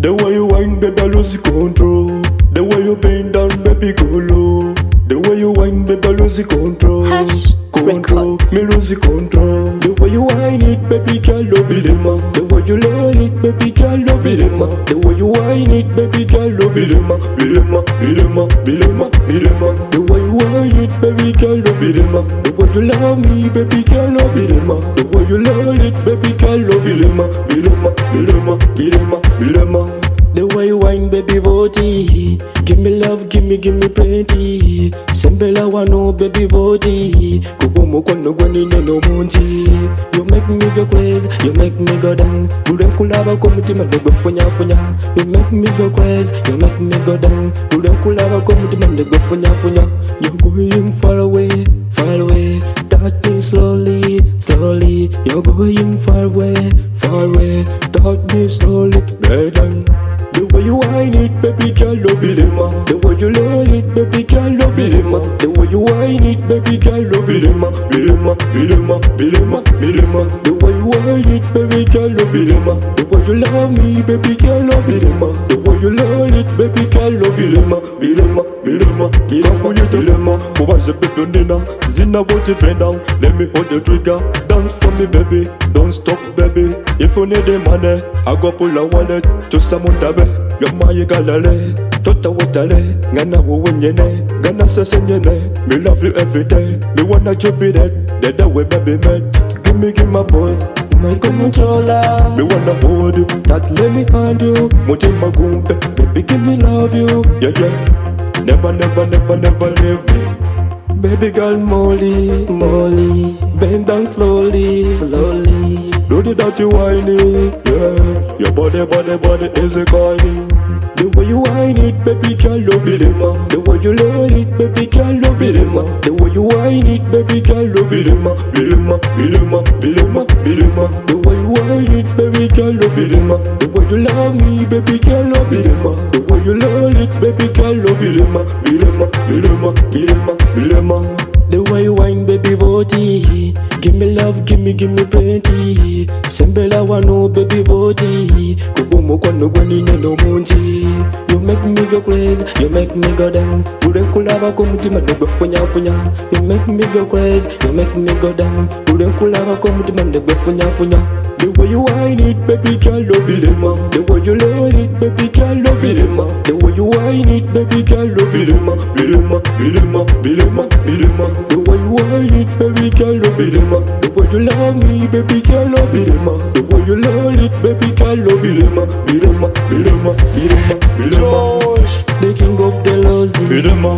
The way you whine, baby, I lose control. The way you bend down, baby, go low. The way you whine, baby, I lose control. Hush Control, Records. me lose control. The way you whine it, baby, girl, love it, ma. The way you love it, baby, girl, love it, ma. The way you whine it, baby, girl, love it, ma. Bilema, bilema, bilema, bilema. The way you whine it, baby, girl, love it, ma. The way you love me, baby, girl, love it, ma. The way you love it, baby, girl, love it, ma. Bilema, bilema, bilema, bilema. The way you whine, baby, body. Give me love, give me plenty. Sembela wano, baby, body. Kubomo kono gwani neno munji. You make me go crazy, you make me go down. Buren kulaba komutima nego funya funya. You make me go crazy, you make me go down. Buren kulaba komutima nego funya funya. You're going far away, far away. Touch me slowly, slowly. You're going far away, far away. Touch me slowly, better. The way you whine it, baby girl, love it, ma. The way you love it, baby girl, love it, ma. The way you whine it, baby girl, love it, ma. Bilema, bilema, bilema, bilema. The way you whine it, baby girl, love it, ma. The way you love me, baby girl, love it, ma. The way you love it, baby girl, love it, ma. Bilema, bilema, bilema, bilema. What's the people dinner? Zina vote bend down. Let me hold the trigger. Dance for me, baby. Don't stop, baby. If you need the money, I go pull a wallet to someone tabe. Your my galere, tota wotale, ngana wo wenyene, ngana sesenyene. Me love you every day. Me wanna you be that way, baby man. Give my boys. My controller. Me wanna hold you, that let me hand you. Mutima gumpe, baby give me love you. Yeah, yeah. Never, never, never, never leave me. Baby girl Molly, Molly, bend down slowly, slowly. do the dirty whining, yeah. Your body is a calling. The way you whine it, baby girl, love it, ma. The way you love it, baby girl, love it, ma. The way you whine it, baby girl, love it, ma. Bilema, bilema, bilema, bilema. The way you whine it, baby girl, love it, ma. The way you love me, baby girl, love it, ma. The way you love it, baby girl, love it, ma. Bilema, bilema, bilema, bilema. The way you whine, baby, body. Give me love, give me plenty. Sembela wano, baby, body. Kubomo kono gwani neno munji. You make me go crazy, you make me go down. Buren kulaba komutima nego funya funya. You make me go crazy, you make me go down. Buren kulaba komutima nego funya funya. The way you whine it, baby girl, love it, ma. The way you love it, baby girl, love it, ma. The way you whine it, baby girl, love it, ma. Bilema, bilema, bilema, bilema. The way you whine it, baby girl, love it, ma. The way you love me, baby girl, love it, ma. The way you love it, baby girl, love it, ma. Bilema, bilema, bilema, bilema. The king of the lozy. Bilema,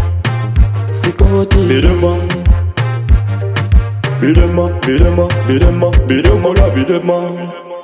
Sikoti. bilema. Bilema, bilema, bilema, bilema, la bilema.